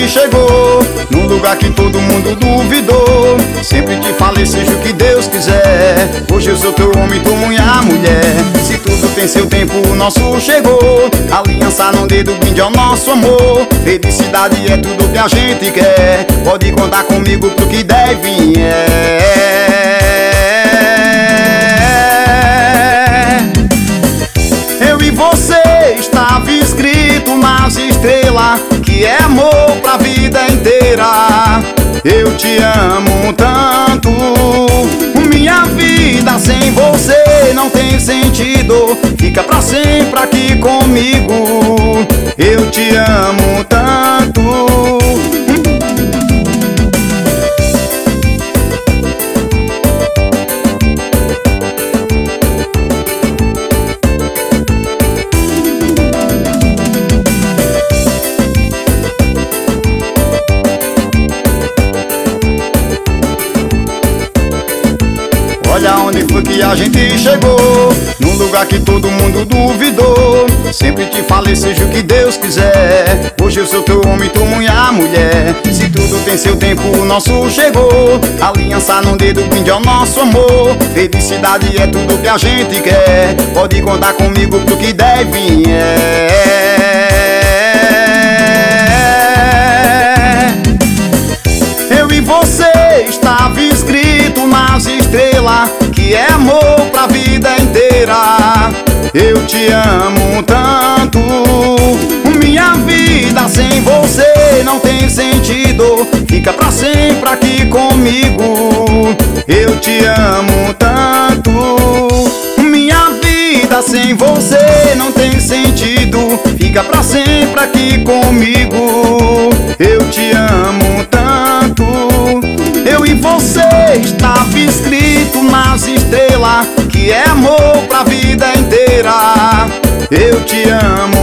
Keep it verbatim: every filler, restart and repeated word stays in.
gente chegou num lugar que todo mundo duvidou. Sempre te falei, seja o que Deus quiser. Hoje eu sou teu homem, tu minha mulher. Se tudo tem seu tempo, o nosso chegou. Aliança no dedo, brinde ao nosso amor. Felicidade é tudo que a gente quer. Pode contar comigo pro que deve e é. Eu e você estava escrito nas estrelas que é amor pra vida inteira. Eu te amo tanto, minha vida sem você não tem sentido. Fica pra sempre aqui comigo. Eu te amo tanto. Olha onde foi que a gente chegou, num lugar que todo mundo duvidou. Sempre te falei, seja o que Deus quiser. Hoje eu sou teu homem, tu minha mulher. Se tudo tem seu tempo, o nosso chegou. Aliança no dedo, brinde ao nosso amor. Felicidade é tudo que a gente quer. Pode contar comigo pro que deve e é. Eu e você estava escrito nas estrelas que é amor pra vida inteira. Eu te amo tanto, minha vida sem você não tem sentido. Fica pra sempre aqui comigo. Eu te amo tanto, minha vida sem você não tem sentido. Fica pra sempre aqui comigo. Eu te amo tanto. Eu e você estava escrito nas estrelas que é amor pra vida inteira. Eu te amo